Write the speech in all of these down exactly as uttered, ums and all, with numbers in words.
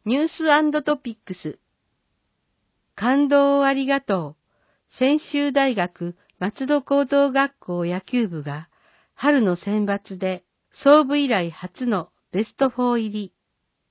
ニュース&トピックス。感動をありがとう。専修大学松戸高等学校野球部が春の選抜で創部以来初のベストフォー入り。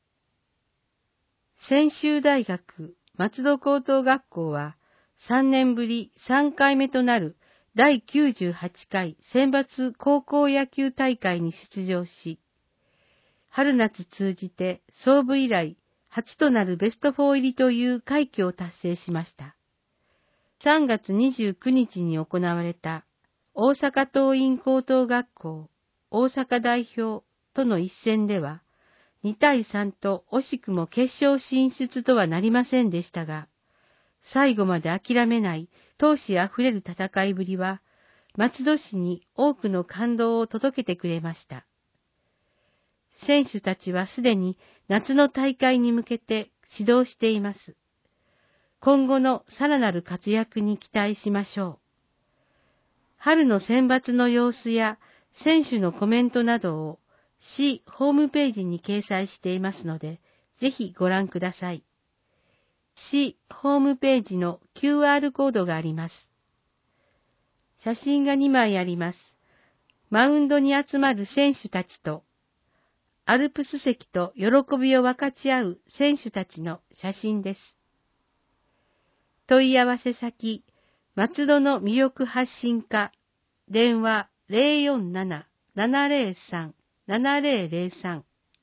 専修大学松戸高等学校はさんねんぶりさんかいめとなるだいきゅうじゅうはちかい選抜高校野球大会に出場し、春夏通じて創部以来初となるベストフォー入りという快挙を達成しました。さんがつにじゅうくにちに行われた大阪桐蔭高等学校大阪代表との一戦ではにたいさんと惜しくも決勝進出とはなりませんでしたが、最後まで諦めない闘志あふれる戦いぶりは松戸市に多くの感動を届けてくれました。選手たちはすでに夏の大会に向けて指導しています。今後のさらなる活躍に期待しましょう。春の選抜の様子や選手のコメントなどを市ホームページに掲載していますので、ぜひご覧ください。市ホームページの キューアール コードがあります。写真がにまいあります。マウンドに集まる選手たちと、アルプス席と喜びを分かち合う選手たちの写真です。問い合わせ先、松戸の魅力発信課、電話 ゼロよんなな ななゼロさん ななゼロゼロさん。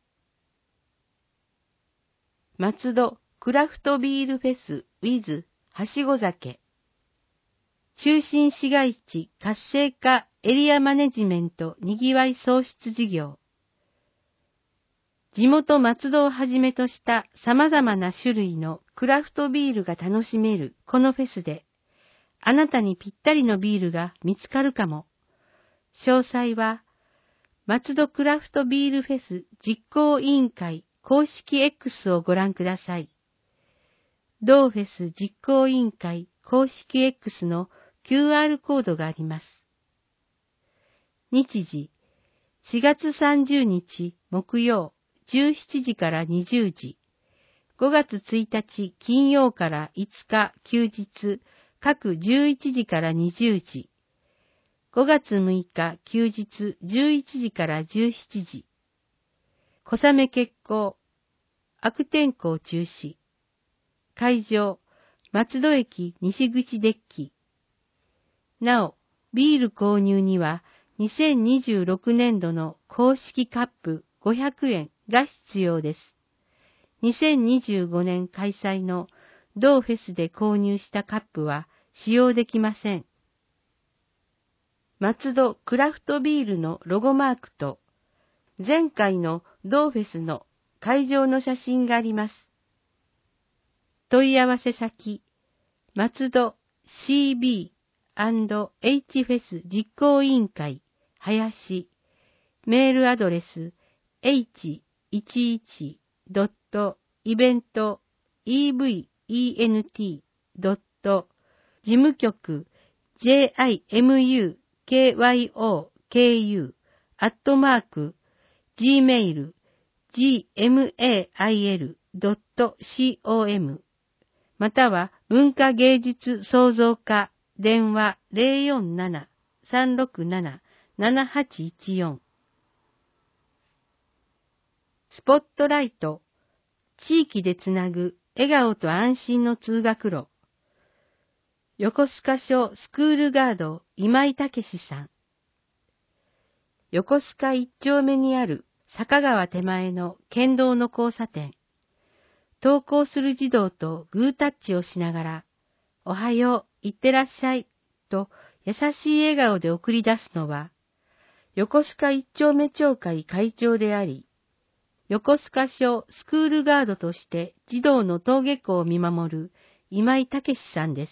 松戸クラフトビールフェス with はしご酒。中心市街地活性化エリアマネジメントにぎわい創出事業。地元松戸をはじめとした様々な種類のクラフトビールが楽しめるこのフェスで、あなたにぴったりのビールが見つかるかも。詳細は、松戸クラフトビールフェス実行委員会公式 X をご覧ください。同フェス実行委員会公式 X の キューアール コードがあります。日時、しがつさんじゅうにち木曜、じゅうしちじからにじゅうじ、ごがつついたち金曜からいつか休日、各じゅういちじからにじゅうじ、ごがつむいか休日じゅういちじからじゅうしちじ、小雨決行、悪天候中止、会場、松戸駅西口デッキ。なお、ビール購入にはにせんにじゅうろくねんどの公式カップごひゃくえんが必要です。にせんにじゅうごねん開催の同フェスで購入したカップは使用できません。松戸クラフトビールのロゴマークと前回の同フェスの会場の写真があります。問い合わせ先、松戸 シービーアンドエイチ フェス実行委員会林、メールアドレス エイチいちいちドットイベントイーブイイーエヌティードット事務局 ジェイアイエムユーケーワイオーケーユー アットマーク gmail ジーエムエーアイエルドットコム または文化芸術創造課電話 ゼロよんなな さんろくなな ななはちいちよん。スポットライト、地域でつなぐ笑顔と安心の通学路。横須賀署スクールガード今井武さん。横須賀一丁目にある坂川手前の県道の交差点。登校する児童とグータッチをしながら、おはよう、いってらっしゃい、と優しい笑顔で送り出すのは、横須賀一丁目町会会長であり、横須賀署スクールガードとして児童の登下校を見守る今井武さんです。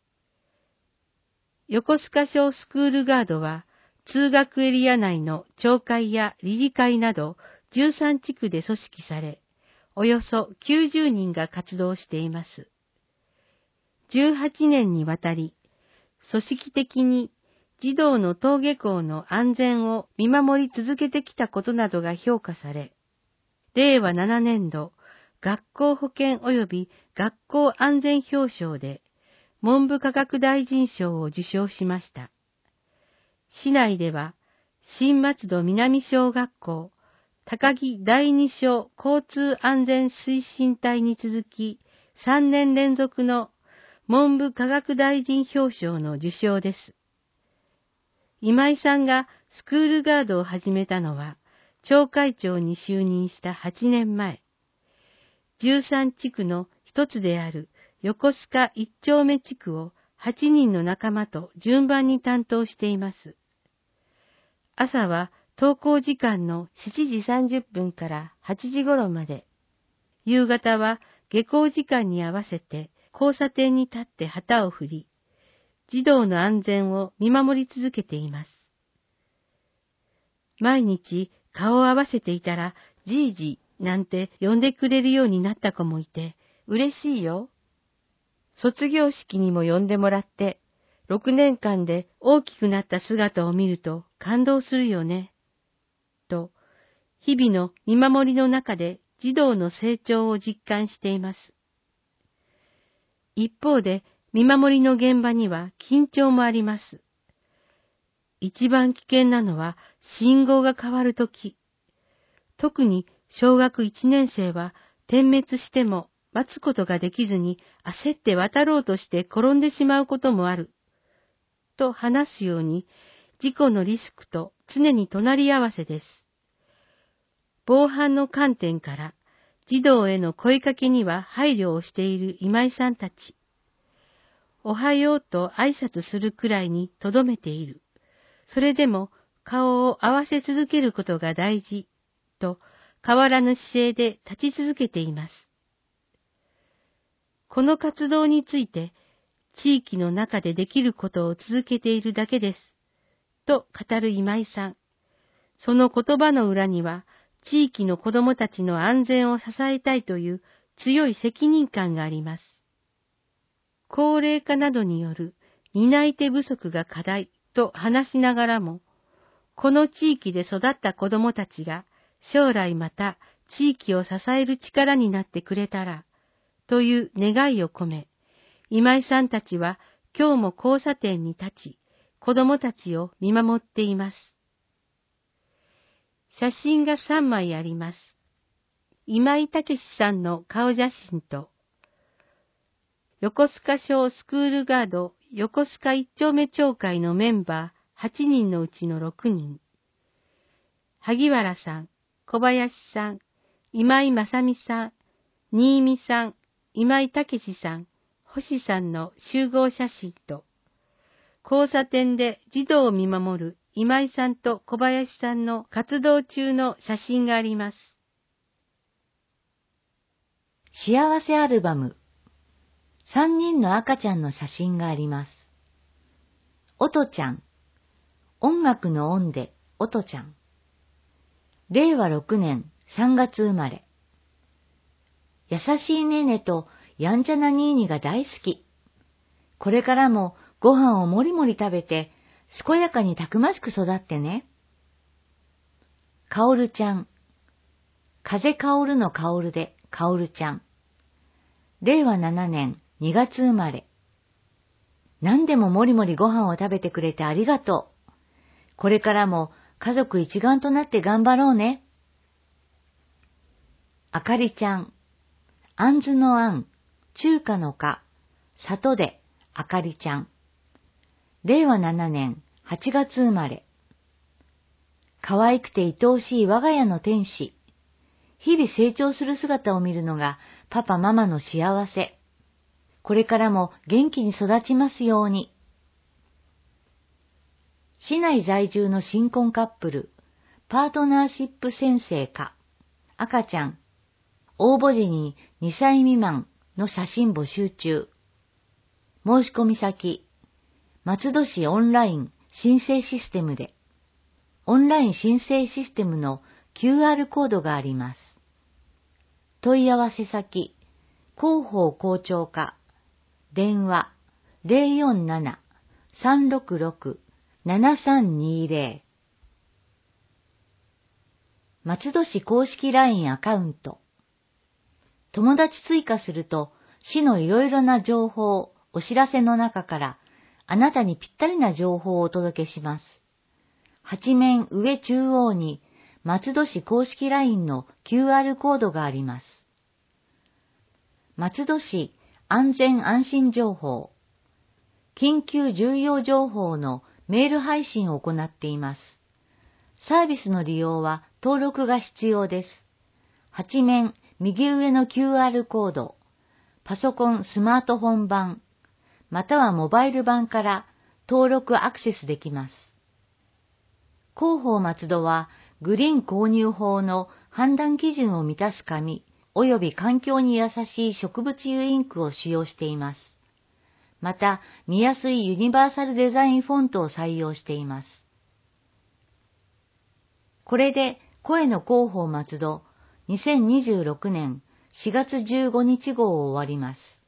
横須賀署スクールガードは、通学エリア内の町会や理事会などじゅうさんちくで組織され、およそきゅうじゅうにんが活動しています。じゅうはちねんにわたり、組織的に児童の登下校の安全を見守り続けてきたことなどが評価され、れいわななねんど学校保健及び学校安全表彰で文部科学大臣賞を受賞しました。市内では、新松戸南小学校、高木第二小交通安全推進隊に続き、さんねん連続の文部科学大臣表彰の受賞です。今井さんがスクールガードを始めたのは、町会長に就任したはちねんまえ。じゅうさん地区の一つである横須賀一丁目地区をはちにんの仲間と順番に担当しています。朝は登校時間のしちじさんじゅっぷんからはちじ頃まで、夕方は下校時間に合わせて交差点に立って旗を振り、児童の安全を見守り続けています。毎日顔を合わせていたら、じいじなんて呼んでくれるようになった子もいて、嬉しいよ。卒業式にも呼んでもらって、ろくねんかんで大きくなった姿を見ると感動するよね。と、日々の見守りの中で児童の成長を実感しています。一方で、見守りの現場には緊張もあります。一番危険なのは信号が変わるとき。特に小学いちねん生は点滅しても待つことができずに焦って渡ろうとして転んでしまうこともある。と話すように、事故のリスクと常に隣り合わせです。防犯の観点から児童への声かけには配慮をしている今井さんたち。おはようと挨拶するくらいにとどめている。それでも顔を合わせ続けることが大事と変わらぬ姿勢で立ち続けています。この活動について地域の中でできることを続けているだけですと語る今井さん。その言葉の裏には地域の子どもたちの安全を支えたいという強い責任感があります。高齢化などによる担い手不足が課題と話しながらも、この地域で育った子どもたちが将来また地域を支える力になってくれたら、という願いを込め、今井さんたちは今日も交差点に立ち、子どもたちを見守っています。写真がさんまいあります。今井武さんの顔写真と、横須賀小スクールガード横須賀一丁目町会のメンバーはちにんのうちのろくにん。萩原さん、小林さん、今井正美さん、新見さん、今井武さん、星さんの集合写真と、交差点で児童を見守る今井さんと小林さんの活動中の写真があります。 幸せアルバム。さんにんの赤ちゃんの写真があります。おとちゃん。音楽の音でおとちゃん。れいわろくねんさんがつ生まれ。優しいねねとやんちゃなにーにが大好き。これからもご飯をもりもり食べて、健やかにたくましく育ってね。かおるちゃん。風香るの香るでかおるちゃん。れいわななねんにがつ生まれ。何でももりもりご飯を食べてくれてありがとう。これからも家族一丸となって頑張ろうね。あかりちゃん。あんずのあん、中華のか、里であかりちゃん。れいわななねんはちがつ生まれ。可愛くて愛おしい我が家の天使。日々成長する姿を見るのがパパママの幸せ。これからも元気に育ちますように。市内在住の新婚カップル、パートナーシップ宣誓か、赤ちゃん、応募時ににさい未満の写真募集中。申し込み先、松戸市オンライン申請システムで、オンライン申請システムの キューアール コードがあります。問い合わせ先、広報校長課、電話 ゼロよんなな さんろくろく ななさんにゼロ。松戸市公式 ライン アカウント。 友達追加すると、市のいろいろな情報、お知らせの中から、あなたにぴったりな情報をお届けします。八面上中央に、松戸市公式 ライン の キューアール コードがあります。松戸市安全安心情報、緊急重要情報のメール配信を行っています。サービスの利用は登録が必要です。八面右上の キューアール コード、パソコンスマートフォン版、またはモバイル版から登録アクセスできます。広報松戸はグリーン購入法の判断基準を満たす紙及び環境に優しい植物油インクを使用しています。また、見やすいユニバーサルデザインフォントを採用しています。これで声の広報松戸にせんにじゅうろくねんしがつじゅうごにち号を終わります。